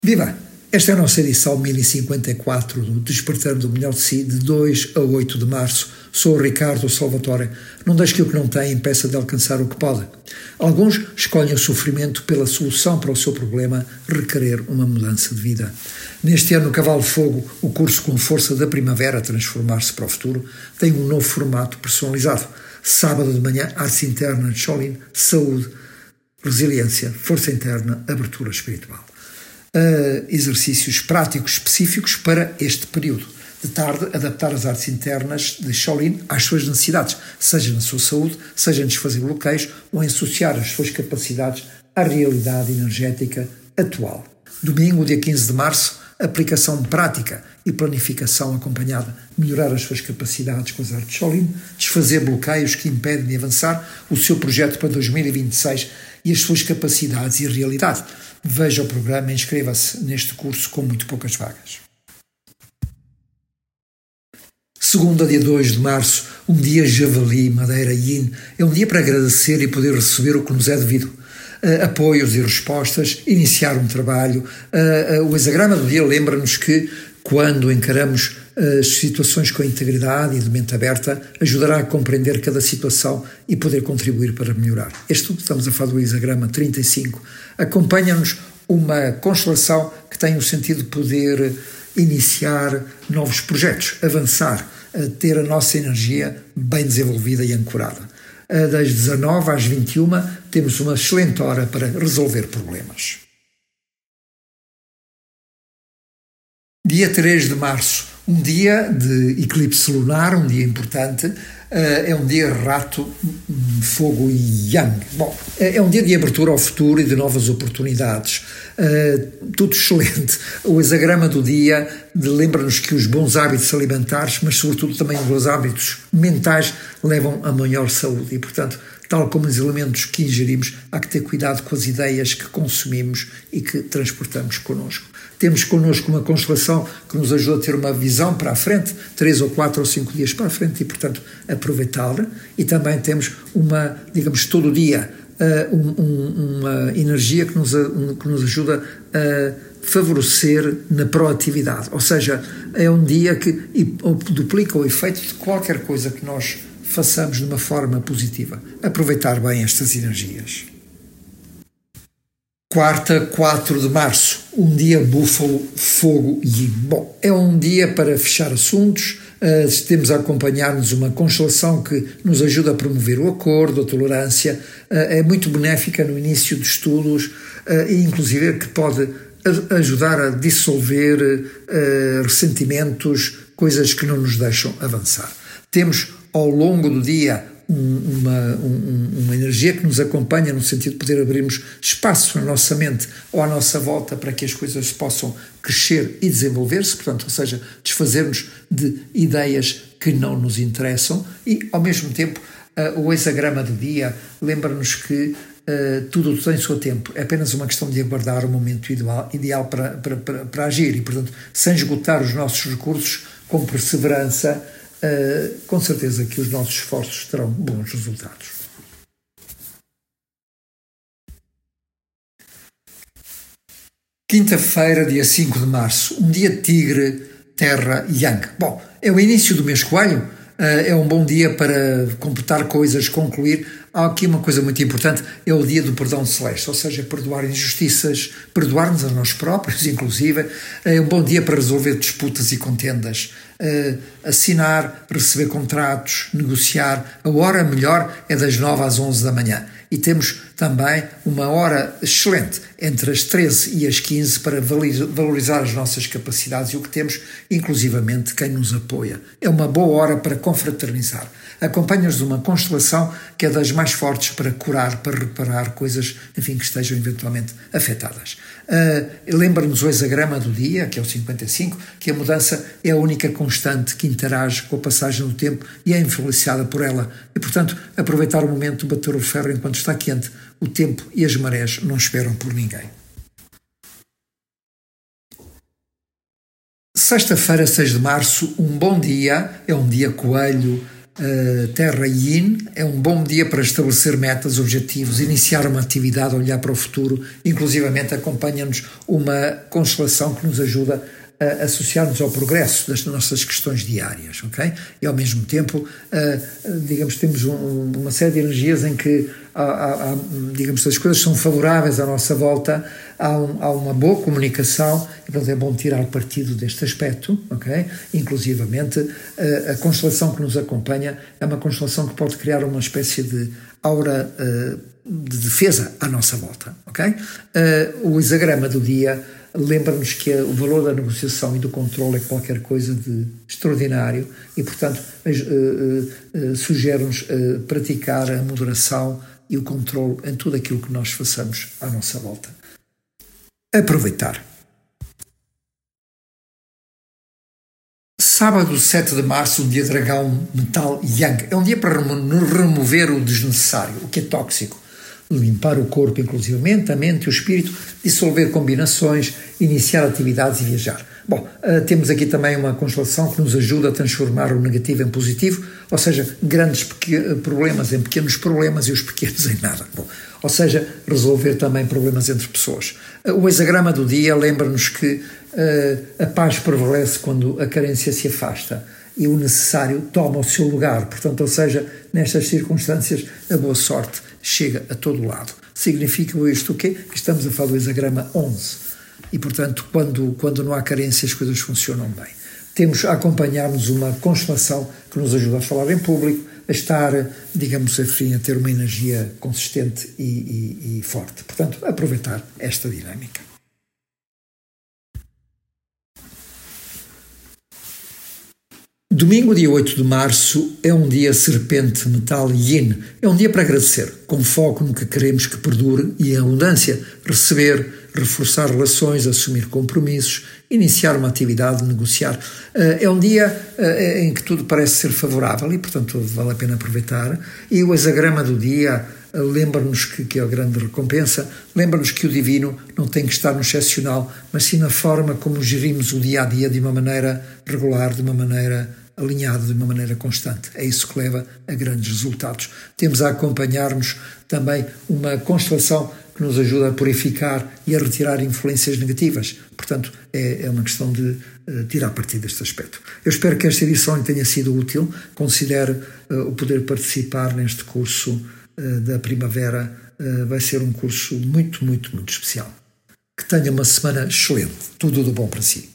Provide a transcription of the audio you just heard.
Viva! Esta é a nossa edição 1054 do Despertando o Melhor de Si, de 2 a 8 de março. Sou o Ricardo Salvatore. Não deixe que o que não tem impeça de alcançar o que pode. Alguns escolhem o sofrimento pela solução para o seu problema, requerer uma mudança de vida. Neste ano, Cavalo Fogo, o curso com força da primavera a transformar-se para o futuro, tem um novo formato personalizado. Sábado de manhã, arte interna, Shaolin, saúde, resiliência, força interna, abertura espiritual. Exercícios práticos específicos para este período. De tarde, adaptar as artes internas de Shaolin às suas necessidades, seja na sua saúde, seja em desfazer bloqueios ou em associar as suas capacidades à realidade energética atual. Domingo, dia 15 de março, aplicação prática e planificação acompanhada, melhorar as suas capacidades com as artes Shaolin, desfazer bloqueios que impedem de avançar o seu projeto para 2026 e as suas capacidades e realidade. Veja o programa e inscreva-se neste curso com muito poucas vagas. Segunda, dia 2 de março, um dia javali, madeira yin. É um dia para agradecer e poder receber o que nos é devido. Apoios e respostas, iniciar um trabalho. O hexagrama do dia lembra-nos que, quando encaramos as situações com integridade e de mente aberta, ajudará a compreender cada situação e poder contribuir para melhorar. Estamos a falar do hexagrama 35. Acompanha-nos uma constelação que tem o sentido de poder iniciar novos projetos, avançar, ter a nossa energia bem desenvolvida e ancorada. Das 19 às 21 temos uma excelente hora para resolver problemas. Dia 3 de março, um dia de eclipse lunar, um dia importante, é um dia rato, fogo e yang. Bom, é um dia de abertura ao futuro e de novas oportunidades. Tudo excelente. O hexagrama do dia lembra-nos que os bons hábitos alimentares, mas sobretudo também os bons hábitos mentais, levam a maior saúde e, portanto, tal como os alimentos que ingerimos, há que ter cuidado com as ideias que consumimos e que transportamos connosco. Temos connosco uma constelação que nos ajuda a ter uma visão para a frente, 3 ou 4 ou 5 dias para a frente e, portanto, aproveitá-la. E também temos todo dia, uma energia que nos ajuda a favorecer na proatividade. Ou seja, é um dia que duplica o efeito de qualquer coisa que nós façamos de uma forma positiva. Aproveitar bem estas energias. Quarta, 4 de março, um dia búfalo, fogo e yin. Bom, é um dia para fechar assuntos, temos a acompanhar-nos uma constelação que nos ajuda a promover o acordo, a tolerância, é muito benéfica no início de estudos e inclusive que pode ajudar a dissolver ressentimentos, coisas que não nos deixam avançar. Temos ao longo do dia uma energia que nos acompanha no sentido de poder abrirmos espaço na nossa mente ou à nossa volta para que as coisas possam crescer e desenvolver-se, portanto, ou seja, desfazer-nos de ideias que não nos interessam e, ao mesmo tempo, o hexagrama do dia lembra-nos que tudo tem o seu tempo, é apenas uma questão de aguardar o momento ideal para agir e, portanto, sem esgotar os nossos recursos, com perseverança, com certeza que os nossos esforços terão bons resultados. Quinta-feira, dia 5 de março, um dia tigre, terra, yang. Bom, é o início do mês coelho, é um bom dia para completar coisas, concluir. Há aqui uma coisa muito importante, é o dia do perdão celeste, ou seja, perdoar injustiças, perdoar-nos a nós próprios, inclusive. É um bom dia para resolver disputas e contendas, assinar, receber contratos, negociar. A hora melhor é das 9 às 11 da manhã. E temos também uma hora excelente entre as 13 e as 15 para valorizar as nossas capacidades e o que temos, inclusivamente quem nos apoia. É uma boa hora para confraternizar. Acompanha-nos uma constelação que é das mais fortes para curar, para reparar coisas, enfim, que estejam eventualmente afetadas. Lembra-nos o hexagrama do dia, que é o 55, que a mudança é a única constante que interage com a passagem do tempo e é influenciada por ela. E, portanto, aproveitar o momento, bater o ferro enquanto está quente. O tempo e as marés não esperam por ninguém. Sexta-feira, 6 de março, um bom dia, é um dia coelho, Terra Yin. É um bom dia para estabelecer metas, objetivos, iniciar uma atividade, olhar para o futuro. Inclusivamente acompanha-nos uma constelação que nos ajuda a associar-nos ao progresso das nossas questões diárias, ok? E ao mesmo tempo, digamos, temos uma série de energias em que, digamos, as coisas são favoráveis à nossa volta, há uma boa comunicação, e portanto é bom tirar partido deste aspecto, ok? Inclusivamente, a constelação que nos acompanha é uma constelação que pode criar uma espécie de aura de defesa à nossa volta, ok? O hexagrama do dia lembra-nos que o valor da negociação e do controle é qualquer coisa de extraordinário e, portanto, sugere-nos praticar a moderação e o controle em tudo aquilo que nós façamos à nossa volta. Aproveitar. Sábado, 7 de março, um dia dragão metal yang. É um dia para remover o desnecessário, o que é tóxico. Limpar o corpo, inclusivamente, a mente e o espírito, dissolver combinações, iniciar atividades e viajar. Bom, temos aqui também uma constelação que nos ajuda a transformar o negativo em positivo, ou seja, grandes problemas em pequenos problemas e os pequenos em nada. Bom, ou seja, resolver também problemas entre pessoas. O hexagrama do dia lembra-nos que a paz prevalece quando a carência se afasta e o necessário toma o seu lugar. Portanto, ou seja, nestas circunstâncias, a boa sorte chega a todo lado. Significa isto o quê? Que estamos a falar do hexagrama 11. E, portanto, quando não há carência, as coisas funcionam bem. Temos a acompanhar-nos uma constelação que nos ajuda a falar em público, a estar, digamos assim, a ter uma energia consistente e forte. Portanto, aproveitar esta dinâmica. Domingo, dia 8 de março, é um dia serpente metal yin. É um dia para agradecer, com foco no que queremos que perdure e em abundância, receber, reforçar relações, assumir compromissos, iniciar uma atividade, negociar. É um dia em que tudo parece ser favorável e, portanto, vale a pena aproveitar. E o hexagrama do dia lembra-nos que é a grande recompensa, lembra-nos que o divino não tem que estar no excepcional, mas sim na forma como gerimos o dia-a-dia de uma maneira regular, de uma maneira alinhada, de uma maneira constante. É isso que leva a grandes resultados. Temos a acompanhar-nos também uma constelação que nos ajuda a purificar e a retirar influências negativas. Portanto, é uma questão de tirar partido deste aspecto. Eu espero que esta edição tenha sido útil. Considero o poder participar neste curso da primavera. Vai ser um curso muito, muito, muito especial. Que tenha uma semana excelente. Tudo de bom para si.